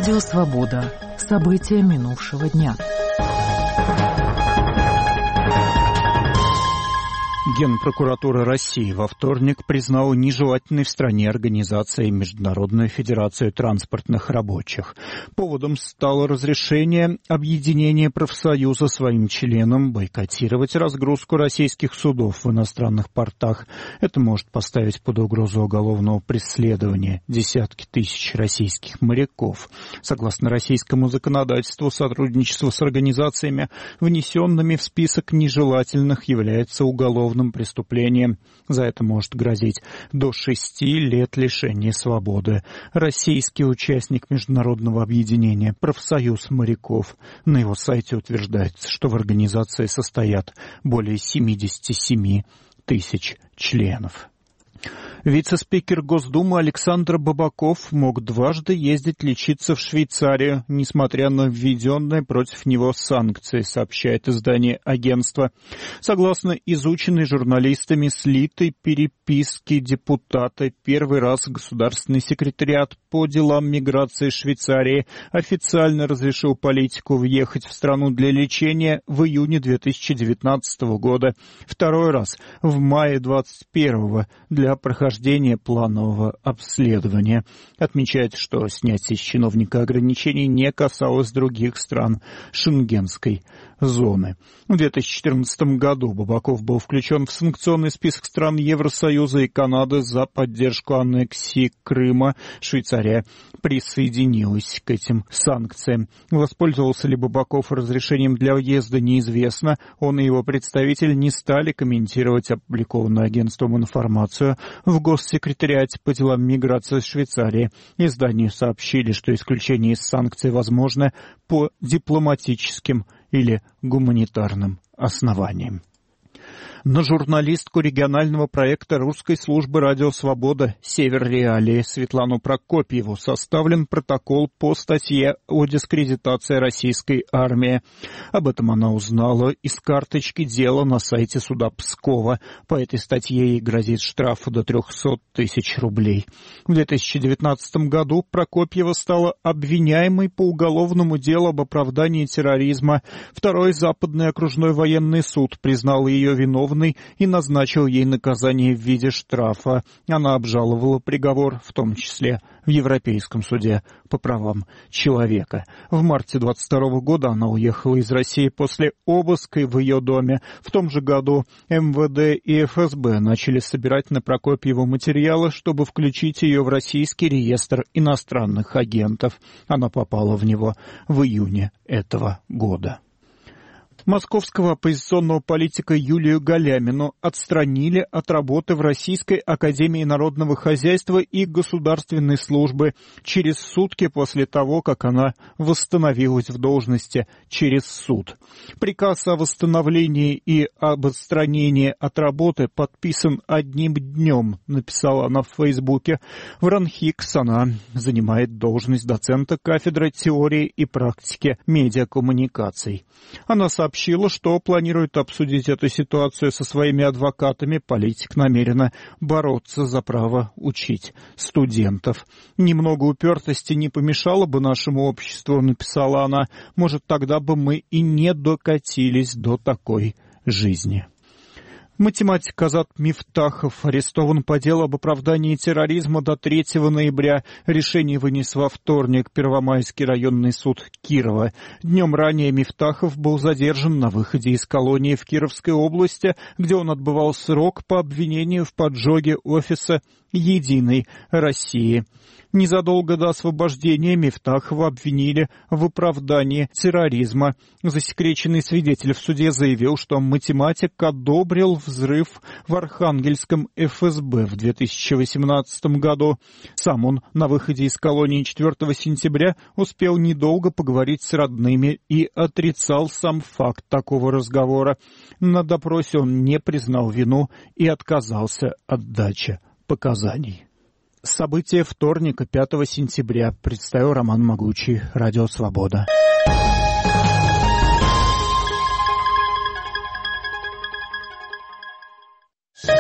Радио «Свобода». События минувшего дня. Генпрокуратура России во вторник признала нежелательной в стране организацией Международную федерацию транспортных рабочих. Поводом стало разрешение объединения профсоюза своим членам бойкотировать разгрузку российских судов в иностранных портах. Это может поставить под угрозу уголовного преследования десятки тысяч российских моряков. Согласно российскому законодательству, сотрудничество с организациями, внесенными в список нежелательных, является уголовным преступлением. За это может грозить до 6 лет лишения свободы. Российский участник международного объединения «Профсоюз моряков». На его сайте утверждается, что в организации состоят более 77 тысяч членов. Вице-спикер Госдумы Александр Бабаков мог дважды ездить лечиться в Швейцарию, несмотря на введенные против него санкции, сообщает издание агентства. Согласно изученной журналистами слитой переписке депутата, первый раз Государственный секретариат по делам миграции Швейцарии официально разрешил политику въехать в страну для лечения в июне 2019 года. Второй раз в мае 2021 для прохождения планового обследования. Отмечается, что снятие с чиновника ограничений не касалось других стран Шенгенской зоны. В 2014 году Бабаков был включен в санкционный список стран Евросоюза и Канады за поддержку аннексии Крыма. Швейцария присоединилась к этим санкциям. Воспользовался ли Бабаков разрешением для въезда, неизвестно. Он и его представитель не стали комментировать опубликованную агентством информацию в Госсекретариате по делам миграции Швейцарии. Изданию сообщили, что исключение из санкций возможно по дипломатическим или гуманитарным основаниям. На журналистку регионального проекта русской службы «Радио Свобода» «Север Реалии» Светлану Прокопьеву составлен протокол по статье о дискредитации российской армии. Об этом она узнала из карточки дела на сайте суда Пскова. По этой статье ей грозит штраф до 300 тысяч рублей. В 2019 году Прокопьева стала обвиняемой по уголовному делу об оправдании терроризма. Второй Западный окружной военный суд признал ее виновной и назначил ей наказание в виде штрафа. Она обжаловала приговор, в том числе в Европейском суде по правам человека. В марте 22 года она уехала из России после обыска в ее доме. В том же году МВД и ФСБ начали собирать на Прокопьеву материалы, чтобы включить ее в российский реестр иностранных агентов. Она попала в него в июне этого года. Московского оппозиционного политика Юлию Галямину отстранили от работы в Российской академии народного хозяйства и государственной службы через сутки после того, как она восстановилась в должности через суд. Приказ о восстановлении и об отстранении от работы подписан одним днем, написала она в Фейсбуке. В РАНХИКС она занимает должность доцента кафедры теории и практики медиакоммуникаций. Она сообщила, что планирует обсудить эту ситуацию со своими адвокатами. Политик намерена бороться за право учить студентов. «Немного упертости не помешало бы нашему обществу», — написала она. «Может, тогда бы мы и не докатились до такой жизни». Математик Азат Мифтахов арестован по делу об оправдании терроризма до 3 ноября. Решение вынес во вторник Первомайский районный суд Кирова. Днем ранее Мифтахов был задержан на выходе из колонии в Кировской области, где он отбывал срок по обвинению в поджоге офиса «Единой России». Незадолго до освобождения Мифтахова обвинили в оправдании терроризма. Засекреченный свидетель в суде заявил, что математик одобрил взрыв в Архангельском ФСБ в 2018 году. Сам он на выходе из колонии 4 сентября успел недолго поговорить с родными и отрицал сам факт такого разговора. На допросе он не признал вину и отказался от дачи показаний. События вторника, 5 сентября, представил Роман Могучий, Радио Свобода.